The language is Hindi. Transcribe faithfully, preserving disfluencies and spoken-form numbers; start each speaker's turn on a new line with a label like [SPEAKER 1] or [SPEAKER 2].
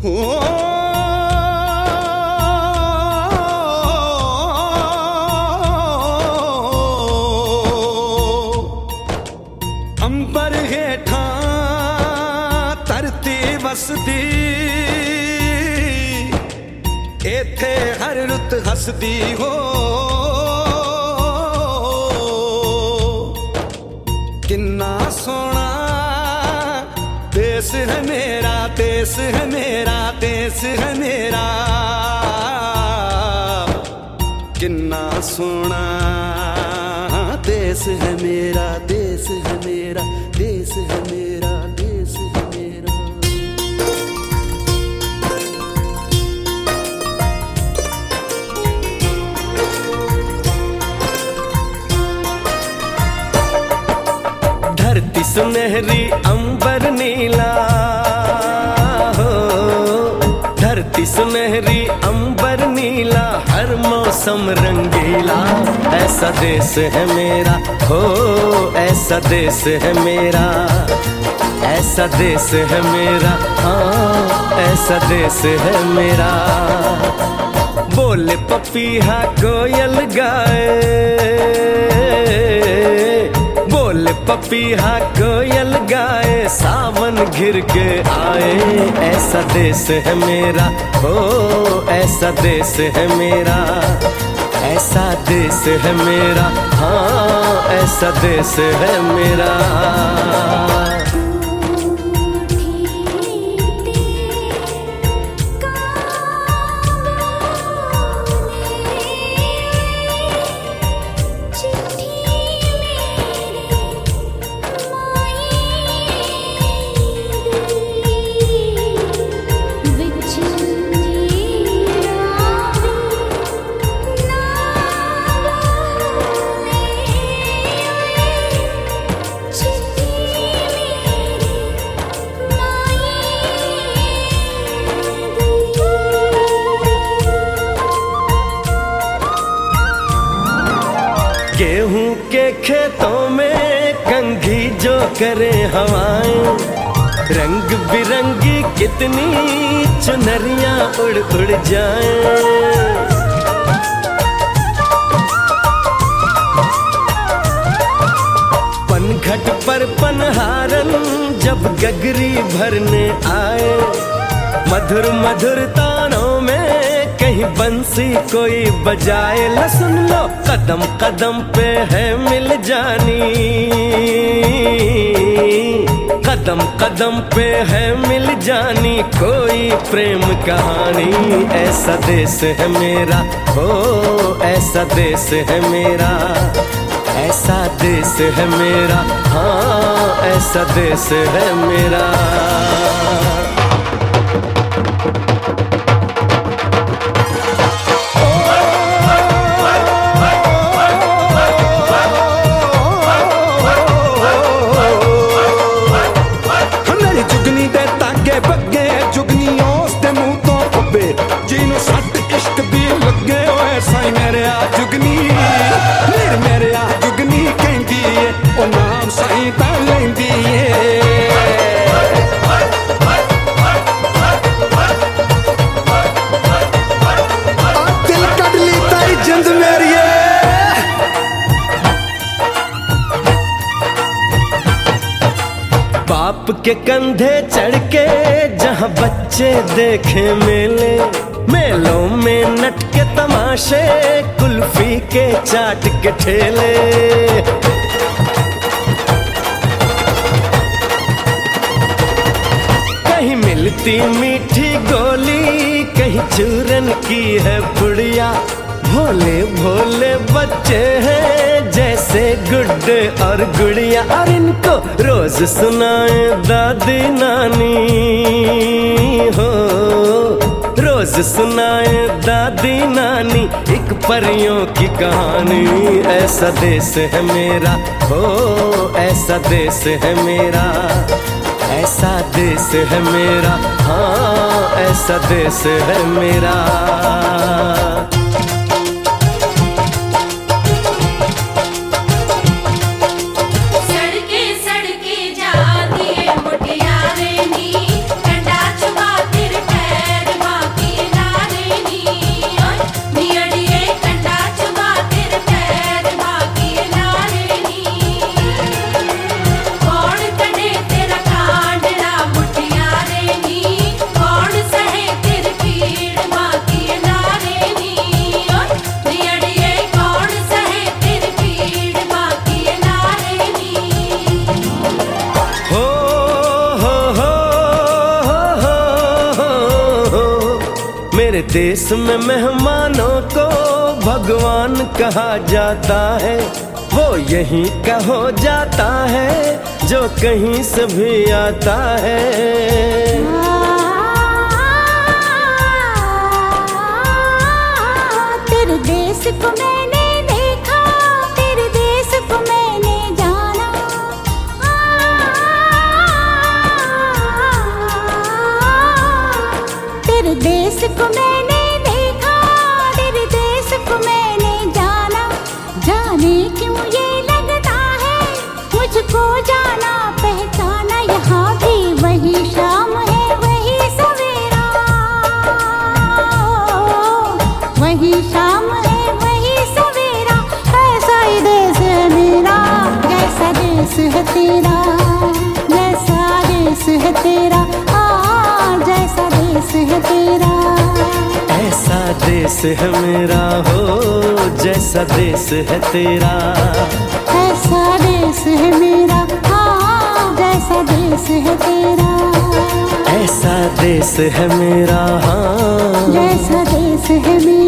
[SPEAKER 1] अंबर हेठा धरती वसदी, इथे हर रुत हसदी हो। किन्ना सोना देश है मेरा, देश है मेरा, देश है मेरा। किन्ना सोना देश है मेरा, देश है मेरा, देश है मेरा, देश है मेरा। धरती सुनहरी अंबर नीला हो, धरती सुनहरी अंबर नीला, हर मौसम रंगीला। ऐसा देश है मेरा हो, ऐसा देश है मेरा, ऐसा देश है मेरा, हाँ ऐसा देश है मेरा। बोले पपीहा कोयल गाए, बोले पपीहा कोयल गाए, सावन घिर के आए। ऐसा देश है मेरा हो, ऐसा देश है मेरा, ऐसा देश है मेरा, हाँ ऐसा देश है मेरा। गेहूं के खेतों में कंघी जो करे हवाएं, रंग बिरंगी कितनी चुनरियां उड़ उड़ जाएं। पनघट पर पनहारन जब गगरी भरने आए, मधुर मधुर तानों में कहीं बंसी कोई बजाए। ल सुन लो कदम कदम पे है मिल जानी, कदम कदम पे है मिल जानी कोई प्रेम कहानी। ऐसा देश है मेरा हो, ऐसा देश है मेरा, ऐसा देश है मेरा, हाँ ऐसा देश है मेरा। बाप के कंधे चढ़ के जहाँ बच्चे देखे मेले, मेलों में नट के तमाशे, कुल्फी के चाट के ठेले। कहीं मिलती मीठी गोली, कहीं चूरन की है पुड़िया। भोले भोले बच्चे हैं जैसे गुड्डे और गुड़िया, और इनको रोज सुनाए दादी नानी हो, रोज सुनाए दादी नानी एक परियों की कहानी। ऐसा देश है मेरा हो, ऐसा देश है मेरा, ऐसा देश है मेरा, हाँ ऐसा देश है मेरा।
[SPEAKER 2] सड़के सड़के जाती है मुटियारे नी, डंडा चुबा फिर
[SPEAKER 1] मेरे देश में मेहमानों को भगवान कहा जाता है, वो यहीं का हो जाता है जो कहीं से भी आता है।
[SPEAKER 2] तेरे देश को मैंने देखा, तेरे देश को मैंने जाना, तेरे देश को मैंने देखा, तेरे देश को मैंने जाना। जाने क्यों ये लगता है मुझको जाना पहचाना, यहाँ भी वही शाम है वही सवेरा, वही शाम है वही सवेरा। ऐसा ही देश है मेरा, जैसा देश है तेरा, जैसा देश है तेरा, हाँ जैसा देश है तेरा।
[SPEAKER 1] ऐसा देश है मेरा हो जैसा देश है तेरा,
[SPEAKER 2] ऐसा देश है मेरा, हाँ जैसा देश है तेरा।
[SPEAKER 1] ऐसा देश है मेरा, हाँ
[SPEAKER 2] जैसा देश है मेरा।